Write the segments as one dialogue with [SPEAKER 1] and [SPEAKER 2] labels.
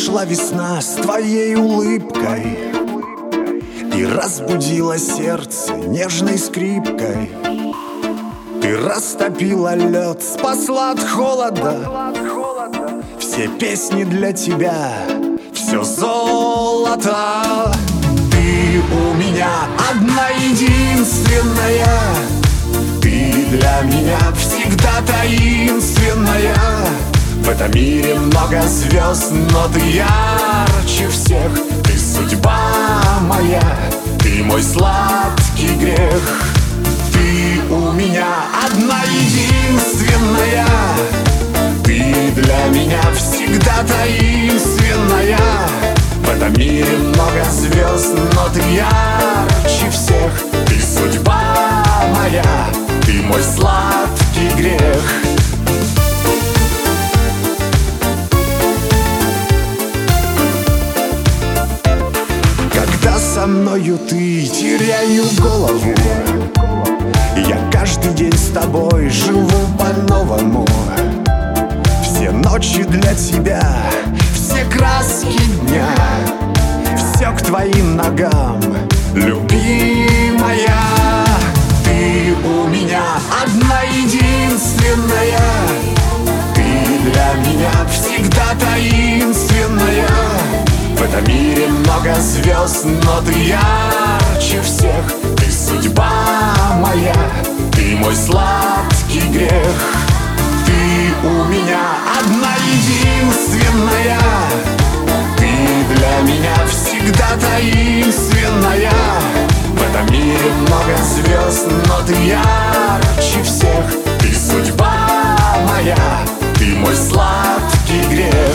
[SPEAKER 1] Пришла весна с твоей улыбкой и разбудила сердце нежной скрипкой. Ты растопила лед, спасла от холода. Все песни для тебя, все золото. Ты у меня одна единственная. Ты для меня всегда таинственная. В этом мире много звезд, но ты ярче всех. Ты судьба моя, ты мой сладкий грех. Ты у меня одна единственная. Ты для меня всегда таинственная. В этом мире много звезд, но ты ярче всех. Ты судьба моя, ты мой сладкий грех. Когда со мною ты, теряю голову. Я каждый день с тобой живу по-новому. Все ночи для тебя, все краски дня, все к твоим ногам, любимая. Ты у меня одна единственная. Ты для меня всегда таинственная. В этом мире много звезд, но ты ярче всех. Ты судьба моя, ты мой сладкий грех. Ты у меня одна единственная. Ты для меня всегда таинственная. В этом мире много звезд, но ты ярче всех. Ты судьба моя, ты мой сладкий грех.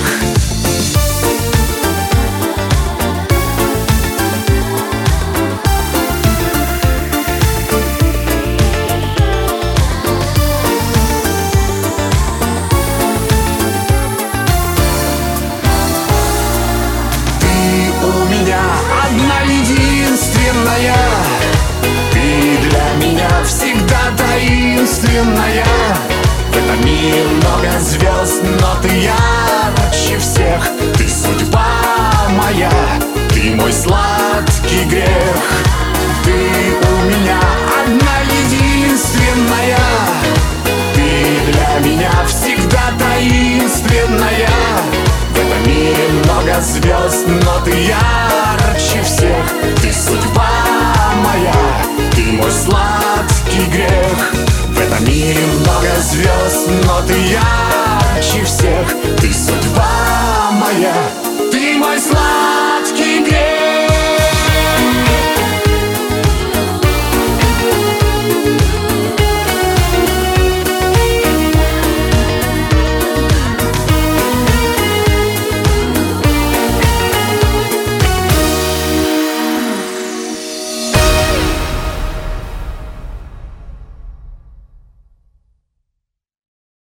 [SPEAKER 1] Одна единственная. Ты для меня всегда таинственная. В этом мире много звезд, но ты ярче всех. Ты судьба моя, ты мой сладкий грех. Ты у меня одна единственная. Ты для меня всегда таинственная. В этом мире много звезд, но ты ярче всех. Ты судьба моя, ты мой сладкий грех. В этом мире много звезд, но ты ярче